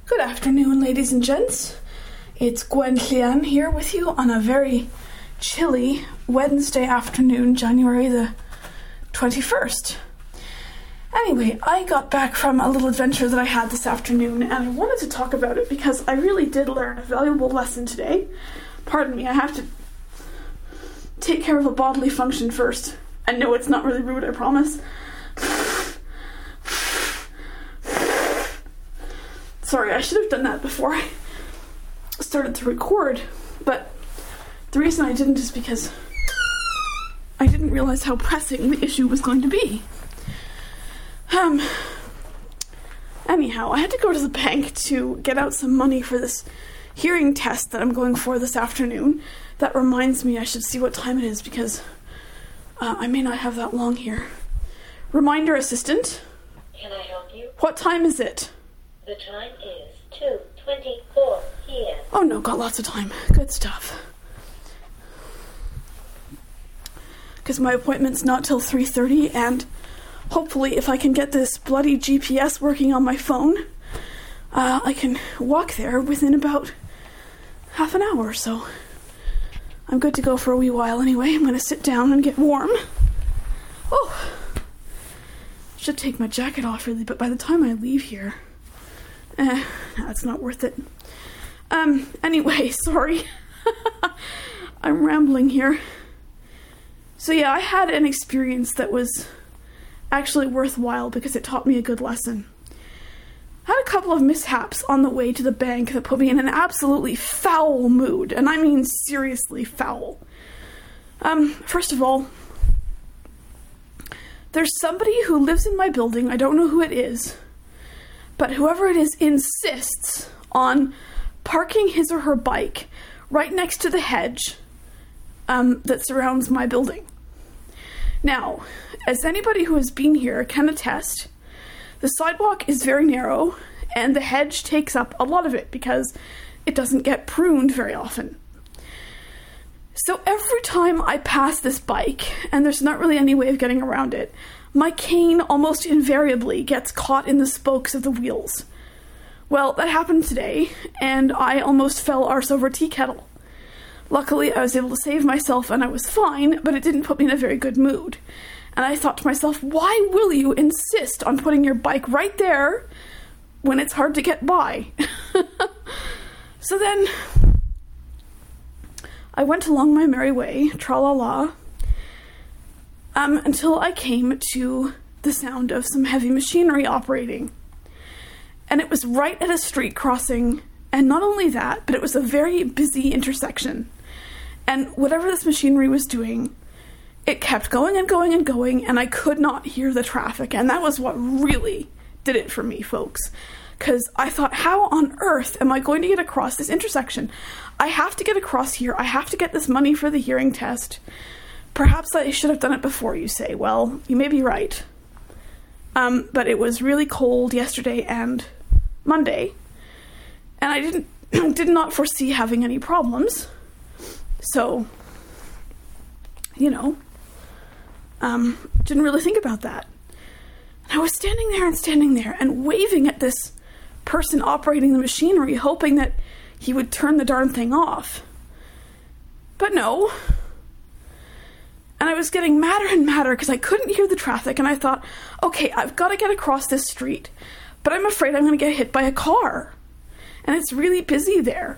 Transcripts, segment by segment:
Good afternoon, ladies and gents. It's Gwen Llian here with you on a very chilly Wednesday afternoon, January the 21st. Anyway, I got back from a little adventure that I had this afternoon, and I wanted to talk about it because I really did learn a valuable lesson today. Pardon me, I have to take care of a bodily function first. And no, it's not really rude, I promise. Sorry, I should have done that before I started to record, but the reason I didn't is because I didn't realize how pressing the issue was going to be. Anyhow, I had to go to the bank to get out some money for this hearing test that I'm going for this afternoon. That reminds me I should see what time it is because I may not have that long here. Reminder assistant. Can I help you? What time is it? The time is 2:24 p.m. Oh no, got lots of time. Good stuff. Because my appointment's not till 3:30, and hopefully if I can get this bloody GPS working on my phone, I can walk there within about half an hour or so. I'm good to go for a wee while anyway. I'm going to sit down and get warm. Oh, should take my jacket off really, but by the time I leave here, that's not worth it. Anyway, sorry. I'm rambling here. So yeah, I had an experience that was actually worthwhile because it taught me a good lesson. I had a couple of mishaps on the way to the bank that put me in an absolutely foul mood, and I mean seriously foul. First of all, there's somebody who lives in my building, I don't know who it is, but whoever it is insists on parking his or her bike right next to the hedge that surrounds my building. Now, as anybody who has been here can attest, the sidewalk is very narrow and the hedge takes up a lot of it because it doesn't get pruned very often. So every time I pass this bike, and there's not really any way of getting around it, my cane almost invariably gets caught in the spokes of the wheels. Well, that happened today, and I almost fell arse over tea kettle. Luckily, I was able to save myself and I was fine, but it didn't put me in a very good mood. And I thought to myself, why will you insist on putting your bike right there when it's hard to get by? So then I went along my merry way, tra-la-la, until I came to the sound of some heavy machinery operating. And it was right at a street crossing, and not only that, but it was a very busy intersection. And whatever this machinery was doing, it kept going and going and going, and I could not hear the traffic, and that was what really did it for me, folks. Because I thought, how on earth am I going to get across this intersection? I have to get across here. I have to get this money for the hearing test. Perhaps I should have done it before, you say. Well, you may be right. But it was really cold yesterday and Monday, and I did not foresee having any problems. So, didn't really think about that. And I was standing there and waving at this person operating the machinery, hoping that he would turn the darn thing off. But no. And I was getting madder and madder because I couldn't hear the traffic, and I thought, okay, I've got to get across this street, but I'm afraid I'm going to get hit by a car. And it's really busy there.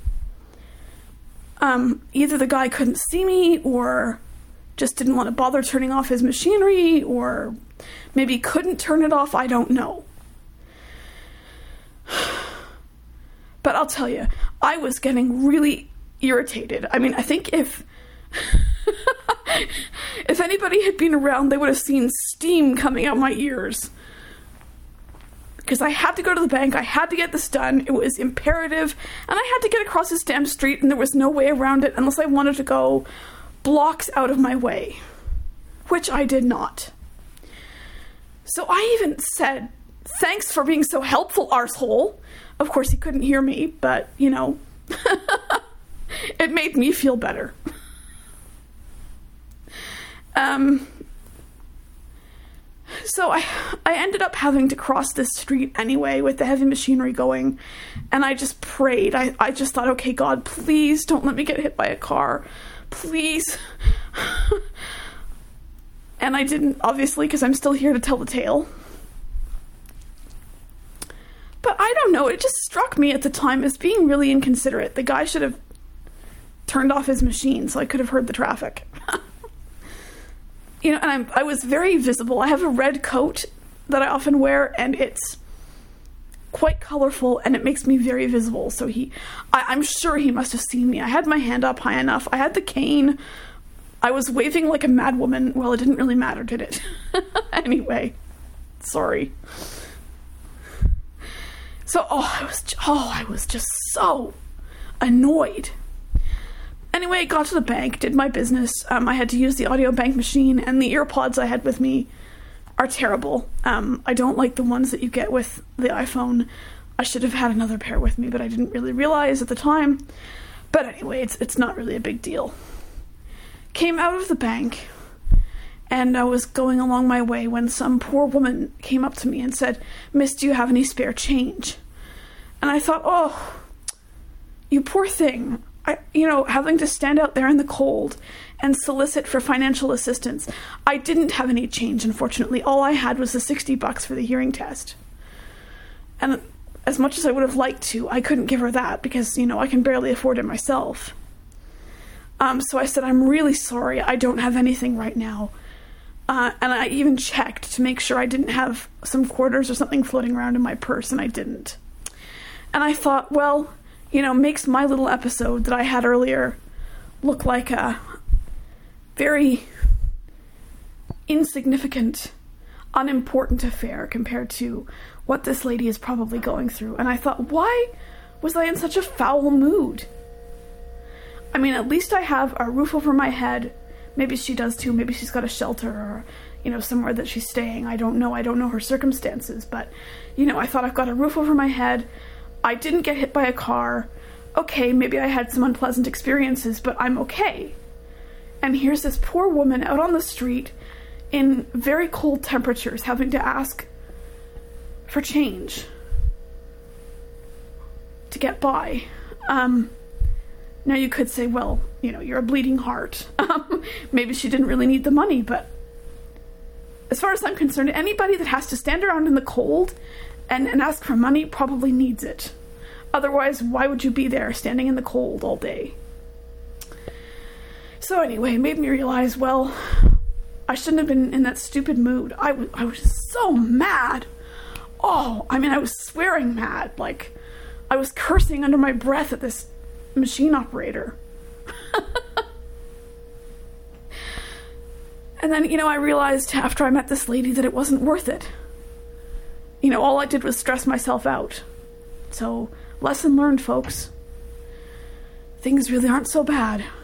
Either the guy couldn't see me, or just didn't want to bother turning off his machinery, or maybe couldn't turn it off, I don't know. But I'll tell you, I was getting really irritated. I mean, I think if anybody had been around, they would have seen steam coming out my ears. Because I had to go to the bank, I had to get this done, it was imperative, and I had to get across this damn street, and there was no way around it unless I wanted to go blocks out of my way. Which I did not. So I even said, thanks for being so helpful, arsehole. Of course, he couldn't hear me, but, it made me feel better. So I ended up having to cross this street anyway with the heavy machinery going, and I just prayed. I just thought, okay, God, please don't let me get hit by a car. Please. And I didn't, obviously, because I'm still here to tell the tale. But I don't know, it just struck me at the time as being really inconsiderate. The guy should have turned off his machine so I could have heard the traffic. You know, and I was very visible. I have a red coat that I often wear, and it's quite colorful, and it makes me very visible. So I'm sure he must have seen me. I had my hand up high enough. I had the cane. I was waving like a mad woman. Well, it didn't really matter, did it? Anyway, sorry. So, I was just so annoyed. Anyway, got to the bank, did my business. I had to use the audio bank machine, and the earpods I had with me are terrible. I don't like the ones that you get with the iPhone. I should have had another pair with me, but I didn't really realize at the time. But anyway, it's not really a big deal. Came out of the bank, and I was going along my way when some poor woman came up to me and said, "Miss, do you have any spare change?" And I thought, oh, you poor thing. Having to stand out there in the cold and solicit for financial assistance. I didn't have any change, unfortunately. All I had was the $60 for the hearing test. And as much as I would have liked to, I couldn't give her that because, I can barely afford it myself. So I said, "I'm really sorry. I don't have anything right now." And I even checked to make sure I didn't have some quarters or something floating around in my purse, and I didn't. And I thought, well, makes my little episode that I had earlier look like a very insignificant, unimportant affair compared to what this lady is probably going through. And I thought, why was I in such a foul mood? I mean, at least I have a roof over my head. Maybe she does too. Maybe she's got a shelter or, somewhere that she's staying. I don't know. I don't know her circumstances. But, I thought I've got a roof over my head. I didn't get hit by a car. Okay, maybe I had some unpleasant experiences, but I'm okay. And here's this poor woman out on the street in very cold temperatures having to ask for change to get by. Now you could say, well, you're a bleeding heart. Maybe she didn't really need the money, but as far as I'm concerned, anybody that has to stand around in the cold and ask for money probably needs it. Otherwise, why would you be there standing in the cold all day? So anyway, it made me realize, well, I shouldn't have been in that stupid mood. I was so mad. Oh, I was swearing mad. Like, I was cursing under my breath at this machine operator. And then, I realized after I met this lady that it wasn't worth it. All I did was stress myself out. So, lesson learned, folks. Things really aren't so bad.